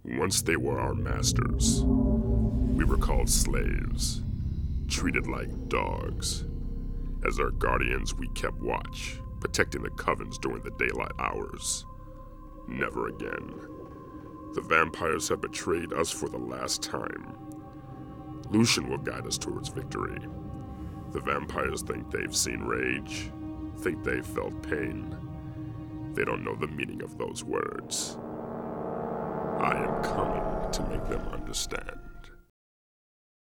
Once they were our masters. We were called slaves, treated like dogs. As our guardians, we kept watch, protecting the covens during the daylight hours. Never again. The vampires have betrayed us for the last time. Lucian will guide us towards victory. The vampires think they've seen rage, think they've felt pain. They don't know the meaning of those words. I am coming to make them understand.